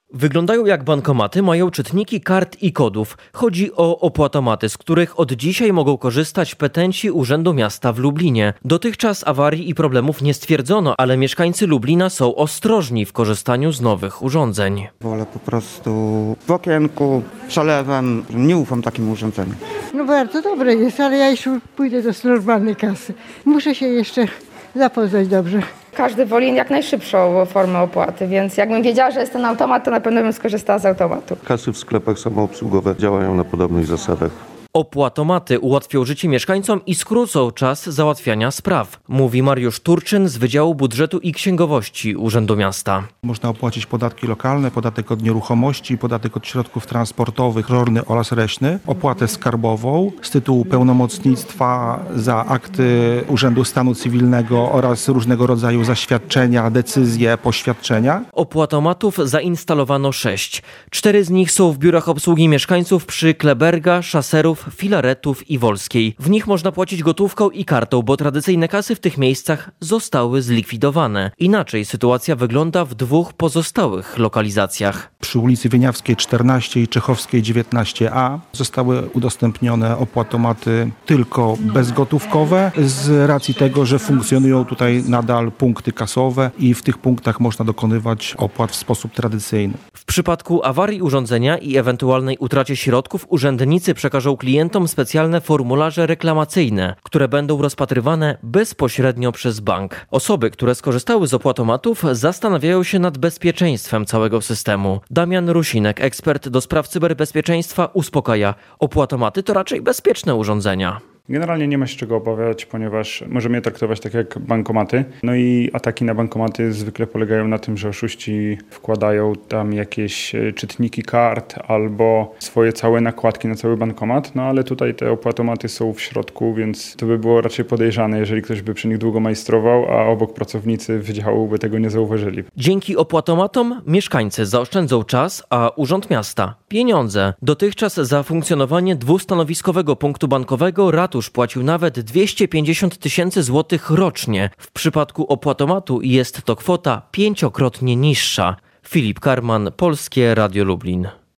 Wyglądają jak bankomaty, mają czytniki kart i kodów. Chodzi o opłatomaty, z których od dzisiaj mogą korzystać petenci Urzędu Miasta w Lublinie. Dotychczas awarii i problemów nie stwierdzono, ale mieszkańcy Lublina są ostrożni w korzystaniu z nowych urządzeń. Wolę po prostu w okienku, przelewem. Nie ufam takim urządzeniom. No bardzo dobre jest, ale ja już pójdę do normalnej kasy. Muszę się jeszcze zapoznać dobrze. Każdy woli jak najszybszą formę opłaty, więc jakbym wiedziała, że jest ten automat, to na pewno bym skorzystała z automatu. Kasy w sklepach samoobsługowe działają na podobnych zasadach. Opłatomaty ułatwią życie mieszkańcom i skrócą czas załatwiania spraw, mówi Mariusz Turczyn z Wydziału Budżetu i Księgowości Urzędu Miasta. Można opłacić podatki lokalne, podatek od nieruchomości, podatek od środków transportowych, rolny oraz leśny, opłatę skarbową z tytułu pełnomocnictwa za akty Urzędu Stanu Cywilnego oraz różnego rodzaju zaświadczenia, decyzje, poświadczenia. Opłatomatów zainstalowano 6. 4 z nich są w biurach obsługi mieszkańców przy Kleberga, Szaserów, Filaretów i Wolskiej. W nich można płacić gotówką i kartą, bo tradycyjne kasy w tych miejscach zostały zlikwidowane. Inaczej sytuacja wygląda w 2 pozostałych lokalizacjach. Przy ulicy Wieniawskiej 14 i Czechowskiej 19a zostały udostępnione opłatomaty tylko bezgotówkowe z racji tego, że funkcjonują tutaj nadal punkty kasowe i w tych punktach można dokonywać opłat w sposób tradycyjny. W przypadku awarii urządzenia i ewentualnej utracie środków urzędnicy przekażą klientom specjalne formularze reklamacyjne, które będą rozpatrywane bezpośrednio przez bank. Osoby, które skorzystały z opłatomatów, zastanawiają się nad bezpieczeństwem całego systemu. Damian Rusinek, ekspert do spraw cyberbezpieczeństwa, uspokaja: opłatomaty to raczej bezpieczne urządzenia. Generalnie nie ma się czego obawiać, ponieważ możemy je traktować tak jak bankomaty. No i ataki na bankomaty zwykle polegają na tym, że oszuści wkładają tam jakieś czytniki kart albo swoje całe nakładki na cały bankomat. No ale tutaj te opłatomaty są w środku, więc to by było raczej podejrzane, jeżeli ktoś by przy nich długo majstrował, a obok pracownicy wydziału by tego nie zauważyli. Dzięki opłatomatom mieszkańcy zaoszczędzą czas, a Urząd Miasta pieniądze. Dotychczas za funkcjonowanie 2-stanowiskowego punktu bankowego ratusz płacił nawet 250 000 złotych rocznie. W przypadku opłatomatu jest to kwota 5-krotnie niższa. Filip Karman, Polskie Radio Lublin.